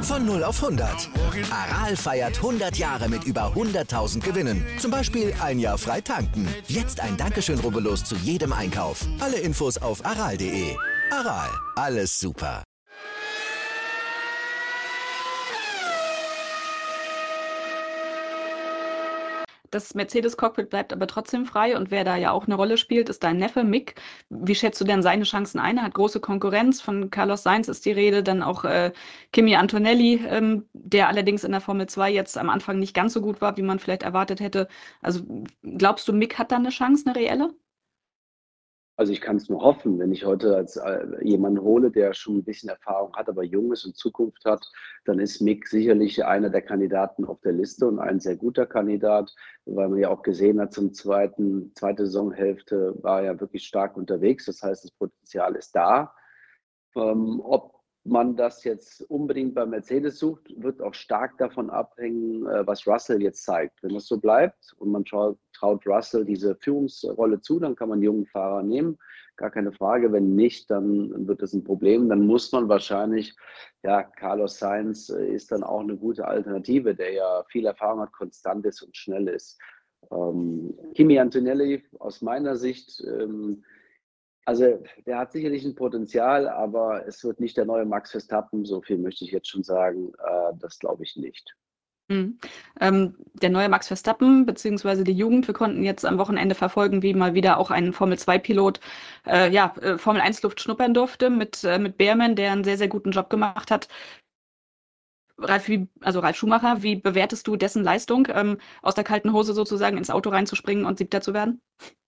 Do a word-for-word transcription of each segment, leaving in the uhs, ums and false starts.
Von null auf hundert. Aral feiert hundert Jahre mit über hunderttausend Gewinnen. Zum Beispiel ein Jahr frei tanken. Jetzt ein Dankeschön, rubbellos zu jedem Einkauf. Alle Infos auf aral punkt de. Aral, alles super. Das Mercedes-Cockpit bleibt aber trotzdem frei und wer da ja auch eine Rolle spielt, ist dein Neffe Mick. Wie schätzt du denn seine Chancen ein? Er hat große Konkurrenz, von Carlos Sainz ist die Rede, dann auch äh, Kimi Antonelli, ähm, der allerdings in der Formel zwei jetzt am Anfang nicht ganz so gut war, wie man vielleicht erwartet hätte. Also glaubst du, Mick hat da eine Chance, eine reelle? Also ich kann es nur hoffen, wenn ich heute als äh, jemanden hole, der schon ein bisschen Erfahrung hat, aber jung ist und Zukunft hat, dann ist Mick sicherlich einer der Kandidaten auf der Liste und ein sehr guter Kandidat, weil man ja auch gesehen hat, zum zweiten, zweite Saisonhälfte war er wirklich stark unterwegs. Das heißt, das Potenzial ist da. Ähm, ob man das jetzt unbedingt bei Mercedes sucht, wird auch stark davon abhängen, äh, was Russell jetzt zeigt. Wenn das so bleibt und man traut, traut Russell diese Führungsrolle zu, dann kann man jungen Fahrer nehmen, gar keine Frage. Wenn nicht, dann wird das ein Problem. Dann muss man wahrscheinlich, ja, Carlos Sainz ist dann auch eine gute Alternative, der ja viel Erfahrung hat, konstant ist und schnell ist. Ähm, Kimi Antonelli aus meiner Sicht, ähm, also der hat sicherlich ein Potenzial, aber es wird nicht der neue Max Verstappen, so viel möchte ich jetzt schon sagen, äh, das glaube ich nicht. Mhm. Ähm, der neue Max Verstappen, beziehungsweise die Jugend, wir konnten jetzt am Wochenende verfolgen, wie mal wieder auch ein Formel zwei Pilot äh, ja, äh, Formel eins Luft schnuppern durfte mit, äh, mit Behrmann, der einen sehr, sehr guten Job gemacht hat. Ralf, wie, also Ralf Schumacher, wie bewertest du dessen Leistung, ähm, aus der kalten Hose sozusagen ins Auto reinzuspringen und Siebter zu werden?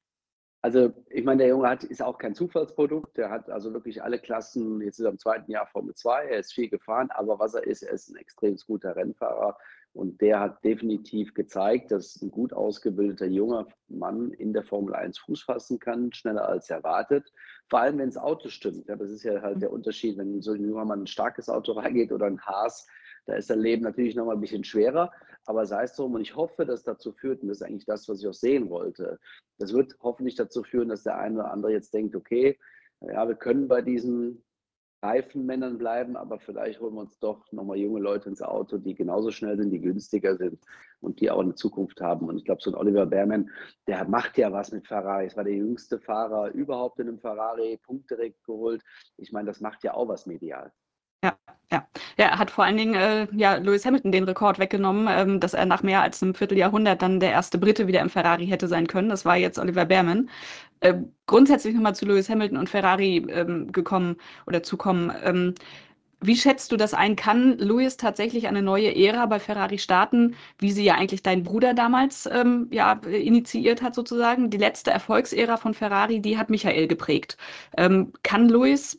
Also ich meine, der Junge hat, ist auch kein Zufallsprodukt. Der hat also wirklich alle Klassen, jetzt ist er im zweiten Jahr Formel zwei, er ist viel gefahren, aber was er ist, er ist ein extrem guter Rennfahrer und der hat definitiv gezeigt, dass ein gut ausgebildeter junger Mann in der Formel eins Fuß fassen kann, schneller als erwartet. Vor allem, wenn das Auto stimmt. Ja, das ist ja halt der Unterschied, wenn so ein junger Mann ein starkes Auto reingeht oder ein Haas, da ist das Leben natürlich noch mal ein bisschen schwerer, aber sei es drum. Und ich hoffe, dass dazu führt, und das ist eigentlich das, was ich auch sehen wollte, das wird hoffentlich dazu führen, dass der eine oder andere jetzt denkt, okay, ja, wir können bei diesen reifen Männern bleiben, aber vielleicht holen wir uns doch nochmal junge Leute ins Auto, die genauso schnell sind, die günstiger sind und die auch eine Zukunft haben. Und ich glaube, so ein Oliver Behrmann, der macht ja was mit Ferrari. Es war der jüngste Fahrer überhaupt in einem Ferrari, Punkte direkt geholt. Ich meine, das macht ja auch was medial. Ja, ja. Ja, er hat vor allen Dingen äh, ja, Lewis Hamilton den Rekord weggenommen, ähm, dass er nach mehr als einem Vierteljahrhundert dann der erste Brite wieder im Ferrari hätte sein können. Das war jetzt Oliver Behrmann. Äh, grundsätzlich nochmal zu Lewis Hamilton und Ferrari ähm, gekommen oder zu kommen. Ähm, wie schätzt du das ein? Kann Lewis tatsächlich eine neue Ära bei Ferrari starten, wie sie ja eigentlich dein Bruder damals ähm, ja, initiiert hat sozusagen? Die letzte Erfolgsära von Ferrari, die hat Michael geprägt. Ähm, kann Lewis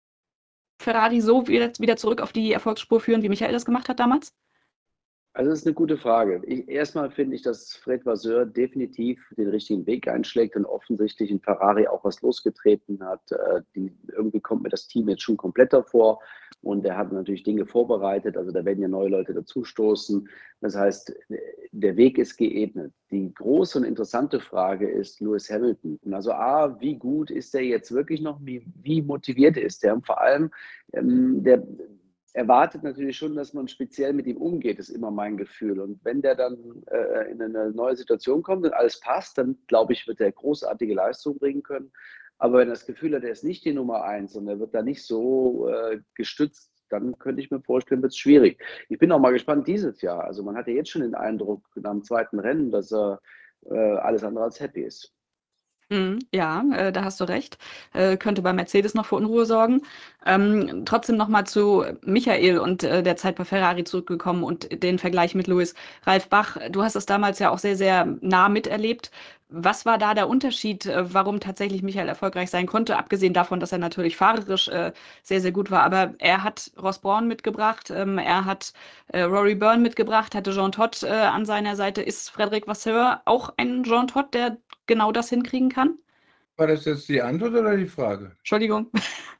Ferrari so wieder, wieder zurück auf die Erfolgsspur führen, wie Michael das gemacht hat damals? Also das ist eine gute Frage. Ich, erstmal finde ich, dass Fred Vasseur definitiv den richtigen Weg einschlägt und offensichtlich in Ferrari auch was losgetreten hat. Äh, die, irgendwie kommt mir das Team jetzt schon kompletter vor und er hat natürlich Dinge vorbereitet. Also da werden ja neue Leute dazustoßen. Das heißt, der Weg ist geebnet. Die große und interessante Frage ist Lewis Hamilton. Und also A, wie gut ist er jetzt wirklich noch? Wie, wie motiviert ist er? Und vor allem, ähm, der erwartet natürlich schon, dass man speziell mit ihm umgeht, ist immer mein Gefühl. Und wenn der dann äh, in eine neue Situation kommt und alles passt, dann glaube ich, wird er großartige Leistung bringen können. Aber wenn er das Gefühl hat, er ist nicht die Nummer eins und er wird da nicht so äh, gestützt, dann könnte ich mir vorstellen, wird es schwierig. Ich bin auch mal gespannt dieses Jahr. Also man hat ja jetzt schon den Eindruck nach dem zweiten Rennen, dass er äh, alles andere als happy ist. Mhm, ja, äh, da hast du recht. Äh, könnte bei Mercedes noch für Unruhe sorgen. Ähm, trotzdem nochmal zu Michael und äh, der Zeit bei Ferrari zurückgekommen und den Vergleich mit Lewis. Ralf Bach, du hast es damals ja auch sehr, sehr nah miterlebt. Was war da der Unterschied, äh, warum tatsächlich Michael erfolgreich sein konnte? Abgesehen davon, dass er natürlich fahrerisch äh, sehr, sehr gut war. Aber er hat Ross Brawn mitgebracht, ähm, er hat äh, Rory Byrne mitgebracht, hatte Jean Todt äh, an seiner Seite. Ist Frédéric Vasseur auch ein Jean Todt, der genau das hinkriegen kann? War das jetzt die Antwort oder die Frage? Entschuldigung.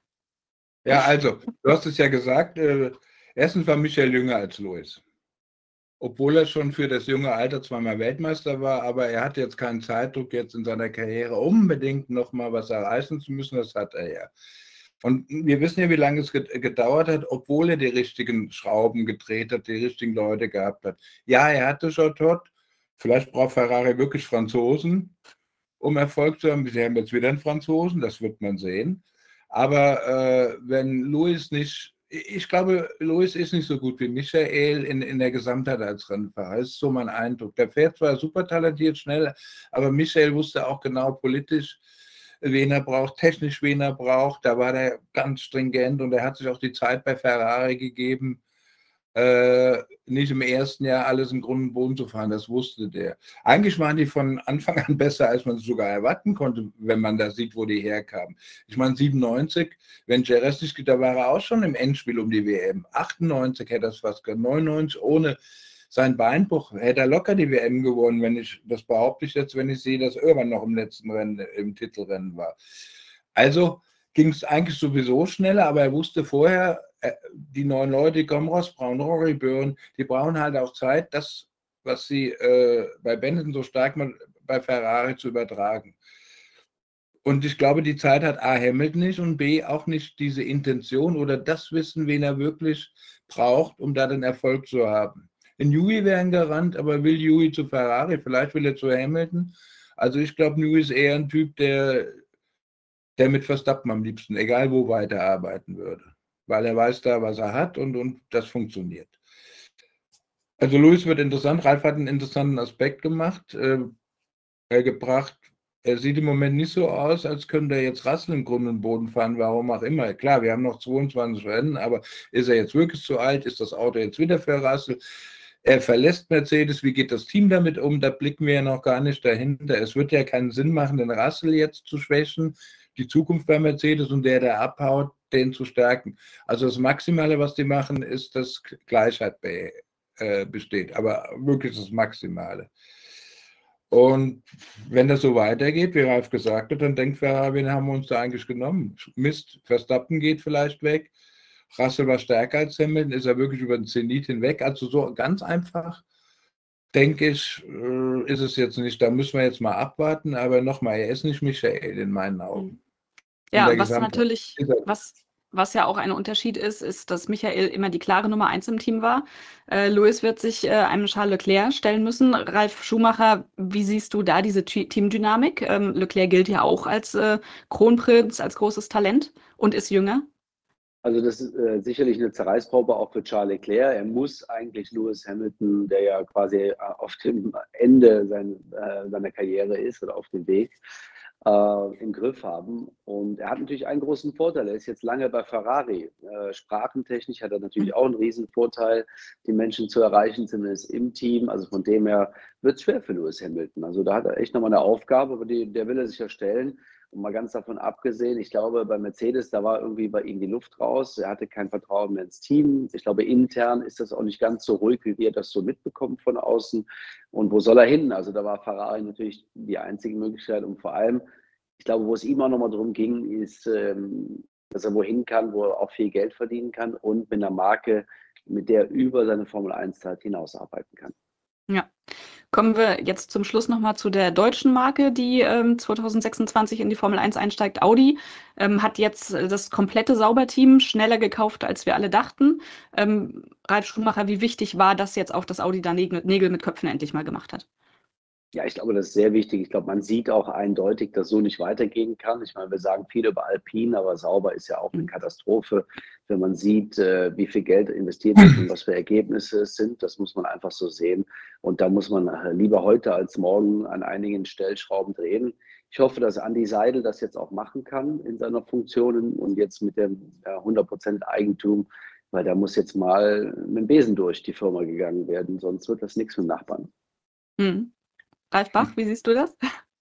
Ja, also, du hast es ja gesagt, äh, erstens war Michael jünger als Lewis. Obwohl er schon für das junge Alter zweimal Weltmeister war, aber er hat jetzt keinen Zeitdruck, jetzt in seiner Karriere unbedingt nochmal was erreichen zu müssen, das hat er ja. Und wir wissen ja, wie lange es gedauert hat, obwohl er die richtigen Schrauben gedreht hat, die richtigen Leute gehabt hat. Ja, er hatte Jean Todt. Vielleicht braucht Ferrari wirklich Franzosen, um Erfolg zu haben. Sie haben jetzt wieder einen Franzosen, das wird man sehen. Aber äh, wenn Lewis nicht, ich glaube, Lewis ist nicht so gut wie Michael in, in der Gesamtheit als Rennfahrer. Das ist so mein Eindruck. Der fährt zwar super talentiert, schnell, aber Michael wusste auch genau politisch, wen er braucht, technisch wen er braucht. Da war der ganz stringent und er hat sich auch die Zeit bei Ferrari gegeben, äh, nicht im ersten Jahr alles im Grund und Boden zu fahren. Das wusste der. Eigentlich waren die von Anfang an besser, als man es sogar erwarten konnte, wenn man da sieht, wo die herkamen. Ich meine, siebenundneunzig, wenn Jerez nicht geht, da war er auch schon im Endspiel um die W M. achtundneunzig hätte er es fast gehabt, neunundneunzig ohne sein Beinbruch hätte er locker die W M gewonnen, wenn ich, das behaupte ich jetzt, wenn ich sehe, dass Irwan noch im letzten Rennen, im Titelrennen war. Also ging es eigentlich sowieso schneller, aber er wusste vorher, die neuen Leute, die kommen raus, brauchen Rory Byrne, die brauchen halt auch Zeit, das, was sie äh, bei Benetton so stark machen, bei Ferrari zu übertragen. Und ich glaube, die Zeit hat A. Hamilton nicht und B. auch nicht diese Intention oder das Wissen, wen er wirklich braucht, um da den Erfolg zu haben. In Newey wäre ein Garant, aber will Newey zu Ferrari, vielleicht will er zu Hamilton. Also ich glaube, Newey ist eher ein Typ, der, der mit Verstappen am liebsten, egal wo, weiterarbeiten würde. Weil er weiß da, was er hat und, und das funktioniert. Also Lewis wird interessant. Ralf hat einen interessanten Aspekt gemacht, äh, gebracht. Er sieht im Moment nicht so aus, als könnte er jetzt Russell im Grund und Boden fahren, warum auch immer. Klar, wir haben noch zweiundzwanzig Rennen, aber ist er jetzt wirklich zu alt? Ist das Auto jetzt wieder für Russell? Er verlässt Mercedes, wie geht das Team damit um? Da blicken wir ja noch gar nicht dahinter. Es wird ja keinen Sinn machen, den Russell jetzt zu schwächen, die Zukunft bei Mercedes und der, der abhaut, den zu stärken. Also das Maximale, was die machen, ist, dass Gleichheit be, äh, besteht, aber wirklich das Maximale. Und wenn das so weitergeht, wie Ralf gesagt hat, dann denkt Ferrari, wen haben wir uns da eigentlich genommen? Mist, Verstappen geht vielleicht weg. Russell war stärker als Hamilton, ist er wirklich über den Zenit hinweg. Also so ganz einfach, denke ich, ist es jetzt nicht. Da müssen wir jetzt mal abwarten. Aber nochmal, er ist nicht Michael in meinen Augen. Ja, was natürlich, was, was ja auch ein Unterschied ist, ist, dass Michael immer die klare Nummer eins im Team war. Äh, Lewis wird sich äh, einem Charles Leclerc stellen müssen. Ralf Schumacher, wie siehst du da diese Teamdynamik? Ähm, Leclerc gilt ja auch als äh, Kronprinz, als großes Talent und ist jünger. Also das ist äh, sicherlich eine Zerreißprobe auch für Charles Leclerc. Er muss eigentlich Lewis Hamilton, der ja quasi äh, auf dem Ende sein, äh, seiner Karriere ist oder auf dem Weg, äh, im Griff haben. Und er hat natürlich einen großen Vorteil. Er ist jetzt lange bei Ferrari. Äh, sprachentechnisch hat er natürlich auch einen riesen Vorteil, die Menschen zu erreichen, zumindest im Team. Also von dem her wird es schwer für Lewis Hamilton. Also da hat er echt nochmal eine Aufgabe, aber die, der will er sich ja stellen. Und mal ganz davon abgesehen, ich glaube, bei Mercedes, da war irgendwie bei ihm die Luft raus. Er hatte kein Vertrauen mehr ins Team. Ich glaube, intern ist das auch nicht ganz so ruhig, wie wir das so mitbekommen von außen. Und wo soll er hin? Also da war Ferrari natürlich die einzige Möglichkeit. Und vor allem, ich glaube, wo es ihm auch nochmal darum ging, ist, dass er wohin kann, wo er auch viel Geld verdienen kann und mit einer Marke, mit der er über seine Formel eins Zeit hinausarbeiten kann. Ja, kommen wir jetzt zum Schluss nochmal zu der deutschen Marke, die ähm, zwanzig sechsundzwanzig in die Formel eins einsteigt. Audi ähm, hat jetzt das komplette Sauberteam schneller gekauft, als wir alle dachten. Ähm, Ralf Schumacher, wie wichtig war das jetzt auch, dass Audi da Nägel, Nägel mit Köpfen endlich mal gemacht hat? Ja, ich glaube, das ist sehr wichtig. Ich glaube, man sieht auch eindeutig, dass so nicht weitergehen kann. Ich meine, wir sagen viel über Alpine, aber Sauber ist ja auch eine Katastrophe. Wenn man sieht, wie viel Geld investiert wird und was für Ergebnisse es sind, das muss man einfach so sehen. Und da muss man lieber heute als morgen an einigen Stellschrauben drehen. Ich hoffe, dass Andi Seidel das jetzt auch machen kann in seiner Funktion und jetzt mit dem hundert Prozent Eigentum, weil da muss jetzt mal mit dem Besen durch die Firma gegangen werden, sonst wird das nichts mit Nachbarn. Hm. Ralf Bach, wie siehst du das?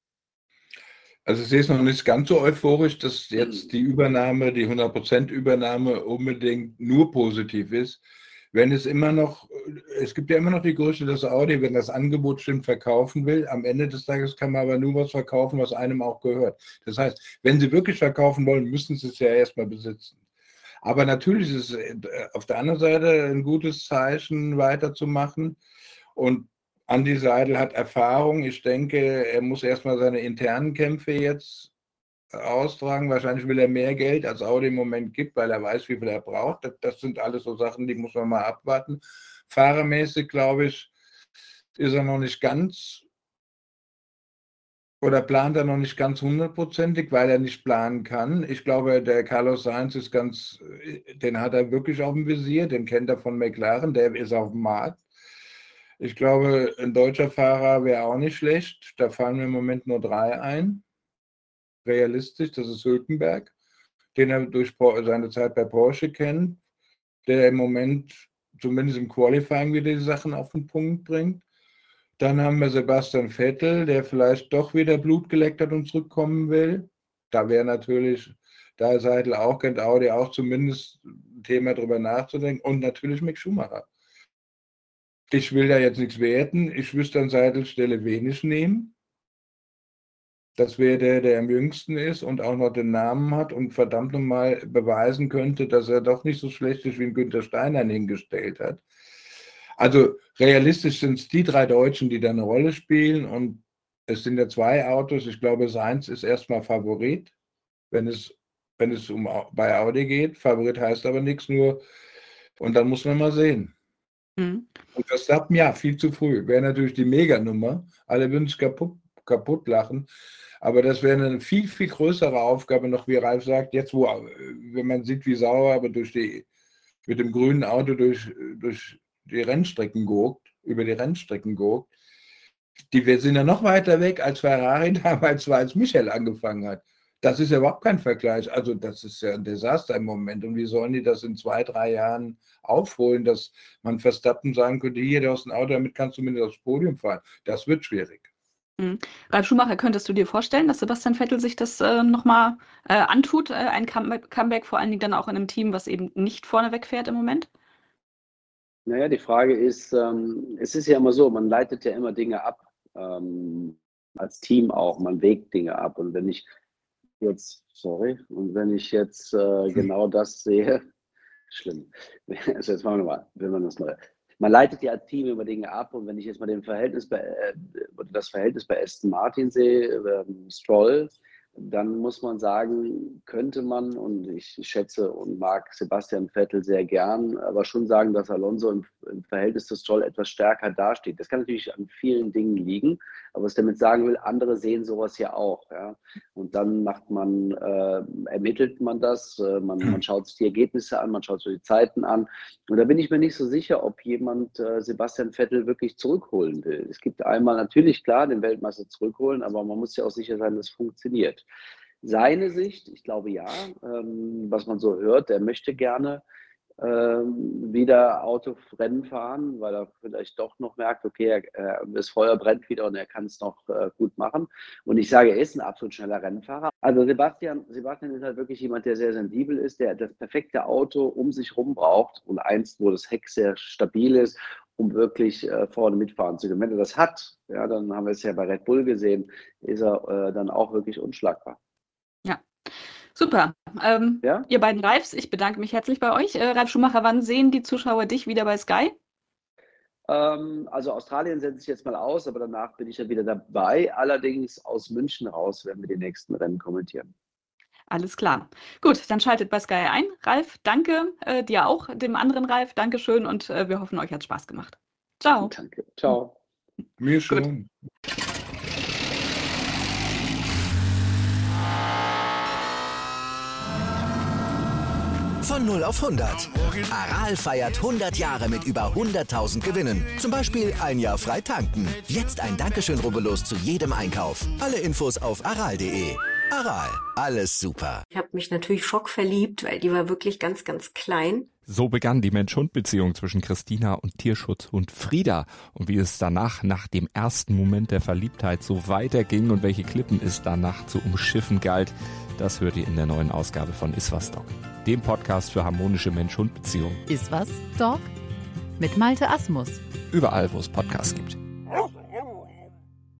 Also ich sehe es noch nicht ganz so euphorisch, dass jetzt die Übernahme, die hundert Prozent Übernahme unbedingt nur positiv ist. Wenn es immer noch, es gibt ja immer noch die Gerüchte, dass Audi, wenn das Angebot stimmt, verkaufen will. Am Ende des Tages kann man aber nur was verkaufen, was einem auch gehört. Das heißt, wenn sie wirklich verkaufen wollen, müssen sie es ja erstmal besitzen. Aber natürlich ist es auf der anderen Seite ein gutes Zeichen, weiterzumachen. Und Andi Seidel hat Erfahrung. Ich denke, er muss erstmal seine internen Kämpfe jetzt austragen. Wahrscheinlich will er mehr Geld, als Audi im Moment gibt, weil er weiß, wie viel er braucht. Das, das sind alles so Sachen, die muss man mal abwarten. Fahrermäßig, glaube ich, ist er noch nicht ganz oder plant er noch nicht ganz hundertprozentig, weil er nicht planen kann. Ich glaube, der Carlos Sainz ist ganz, den hat er wirklich auf dem Visier, den kennt er von McLaren, der ist auf dem Markt. Ich glaube, ein deutscher Fahrer wäre auch nicht schlecht. Da fallen mir im Moment nur drei ein. Realistisch, das ist Hülkenberg, den er durch seine Zeit bei Porsche kennt, der im Moment zumindest im Qualifying wieder die Sachen auf den Punkt bringt. Dann haben wir Sebastian Vettel, der vielleicht doch wieder Blut geleckt hat und zurückkommen will. Da wäre natürlich, da ist Seidl auch, kennt Audi auch zumindest ein Thema drüber nachzudenken. Und natürlich Mick Schumacher. Ich will da jetzt nichts werten. Ich wüsste an Seidls Stelle wenig nehmen. Das wäre der, der am jüngsten ist und auch noch den Namen hat und verdammt nochmal beweisen könnte, dass er doch nicht so schlecht ist, wie ihn Günther Steiner hingestellt hat. Also realistisch sind es die drei Deutschen, die da eine Rolle spielen und es sind ja zwei Autos. Ich glaube, Sainz ist erstmal Favorit, wenn es, wenn es um, bei Audi geht. Favorit heißt aber nichts, nur und dann muss man mal sehen. Mhm. Und Verstappen, ja, viel zu früh. Wäre natürlich die Meganummer. Alle würden sich kaputt, kaputt lachen. Aber das wäre eine viel, viel größere Aufgabe noch, wie Ralf sagt, jetzt wo, wenn man sieht, wie sauer aber durch die, mit dem grünen Auto durch, durch die Rennstrecken guckt, über die Rennstrecken guckt, die wir sind ja noch weiter weg als Ferrari damals war, als Michael angefangen hat. Das ist ja überhaupt kein Vergleich. Also das ist ja ein Desaster im Moment. Und wie sollen die das in zwei, drei Jahren aufholen, dass man Verstappen sagen könnte, hier, du hast ein Auto, damit kannst du mit aufs Podium fahren. Das wird schwierig. Mhm. Ralf Schumacher, könntest du dir vorstellen, dass Sebastian Vettel sich das äh, nochmal äh, antut, äh, ein Comeback, Comeback, vor allen Dingen dann auch in einem Team, was eben nicht vorne wegfährt im Moment? Naja, die Frage ist, ähm, es ist ja immer so, man leitet ja immer Dinge ab, ähm, als Team auch, man wägt Dinge ab. Und wenn ich jetzt, sorry, und wenn ich jetzt äh, genau das sehe, schlimm, also jetzt machen wir mal, wenn man das mal, man leitet ja als Team immer Dinge ab und wenn ich jetzt mal den Verhältnis bei, äh, das Verhältnis bei Aston Martin sehe, äh, Stroll, dann muss man sagen, könnte man, und ich schätze und mag Sebastian Vettel sehr gern, aber schon sagen, dass Alonso im, im Verhältnis zu Stroll etwas stärker dasteht. Das kann natürlich an vielen Dingen liegen, aber was ich damit sagen will, andere sehen sowas ja auch. Ja? Und dann macht man, äh, ermittelt man das, äh, man, man schaut sich die Ergebnisse an, man schaut sich die Zeiten an. Und da bin ich mir nicht so sicher, ob jemand äh, Sebastian Vettel wirklich zurückholen will. Es gibt einmal natürlich, klar, den Weltmeister zurückholen, aber man muss ja auch sicher sein, dass es funktioniert. Seine Sicht, ich glaube ja, ähm, was man so hört, er möchte gerne ähm, wieder Autorennen fahren, weil er vielleicht doch noch merkt, okay, er, er, das Feuer brennt wieder und er kann es noch äh, gut machen. Und ich sage, er ist ein absolut schneller Rennfahrer. Also Sebastian, Sebastian ist halt wirklich jemand, der sehr sensibel ist, der das perfekte Auto um sich rum braucht und eins, wo das Heck sehr stabil ist, um wirklich äh, vorne mitfahren zu können. Wenn er das hat, ja, dann haben wir es ja bei Red Bull gesehen, ist er äh, dann auch wirklich unschlagbar. Ja, super. Ähm, ja? Ihr beiden Ralfs, ich bedanke mich herzlich bei euch. Äh, Ralf Schumacher, wann sehen die Zuschauer dich wieder bei Sky? Ähm, also Australien setze ich jetzt mal aus, aber danach bin ich ja wieder dabei. Allerdings aus München raus werden wir die nächsten Rennen kommentieren. Alles klar. Gut, dann schaltet bei Sky ein. Ralf, danke. Äh, dir auch, dem anderen Ralf, Dankeschön und äh, wir hoffen, euch hat Spaß gemacht. Ciao. Danke. Ciao. Mir schon. Von null auf hundert. Aral feiert hundert Jahre mit über hunderttausend Gewinnen. Zum Beispiel ein Jahr frei tanken. Jetzt ein Dankeschön, rubbellos zu jedem Einkauf. Alle Infos auf aral punkt de. Aral, alles super. Ich habe mich natürlich schockverliebt, weil die war wirklich ganz, ganz klein. So begann die Mensch-Hund-Beziehung zwischen Christina und Tierschutzhund Frieda. Und wie es danach, nach dem ersten Moment der Verliebtheit, so weiterging und welche Klippen es danach zu umschiffen galt, das hört ihr in der neuen Ausgabe von Iswas Dog, dem Podcast für harmonische Mensch-Hund-Beziehungen. Iswas Dog? Mit Malte Asmus. Überall, wo es Podcasts gibt.